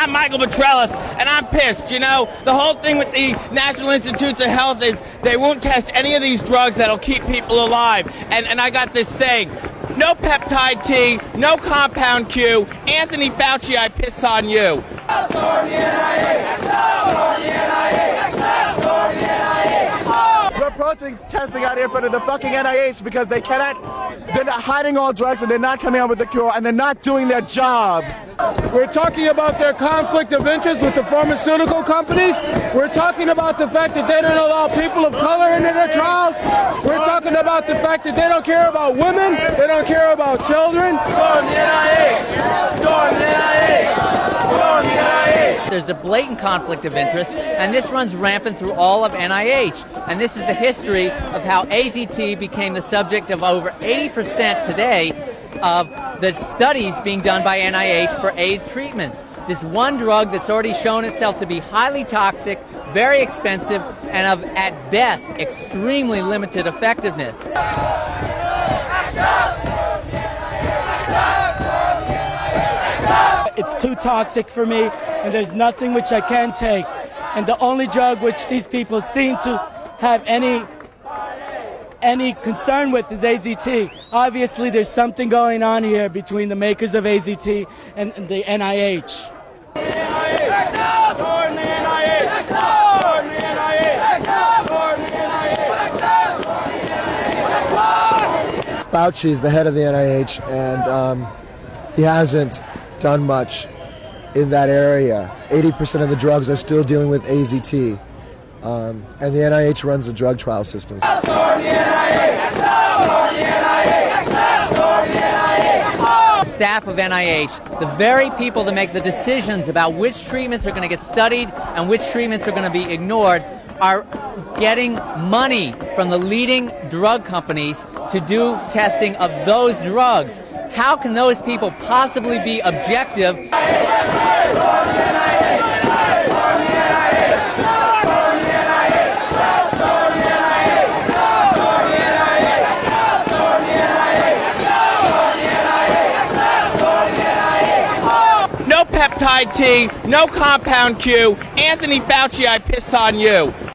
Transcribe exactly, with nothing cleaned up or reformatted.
I'm Michael Petrellis, and I'm pissed. You know, the whole thing with the National Institutes of Health is they won't test any of these drugs that'll keep people alive. And, and I got this saying, no peptide T, no compound Q. Anthony Fauci, I piss on you. We're approaching testing out here in front of the fucking N I H because they cannot, they're not hiding all drugs and they're not coming out with the cure and they're not doing their job. We're talking about their conflict of interest with the pharmaceutical companies. We're talking about the fact that they don't allow people of color into their trials. We're talking about the fact that they don't care about women. They don't care about children. Storm the N I H! Storm the N I H! Storm the N I H! There's a blatant conflict of interest, and this runs rampant through all of N I H. And this is the history of how A Z T became the subject of over eighty percent today of the studies being done by N I H for AIDS treatments. This one drug that's already shown itself to be highly toxic, very expensive, and of, at best, extremely limited effectiveness. It's too toxic for me, and there's nothing which I can take. And the only drug which these people seem to have any any concern with is A Z T. Obviously, there's something going on here between the makers of A Z T and, and the N I H. Fauci is the head of the N I H, and um, he hasn't done much in that area. eighty percent of the drugs are still dealing with A Z T, um, and the N I H runs the drug trial systems. Staff of N I H, the very people that make the decisions about which treatments are going to get studied and which treatments are going to be ignored, are getting money from the leading drug companies to do testing of those drugs. How can those people possibly be objective? No peptide T, no compound Q. Anthony Fauci, I piss on you.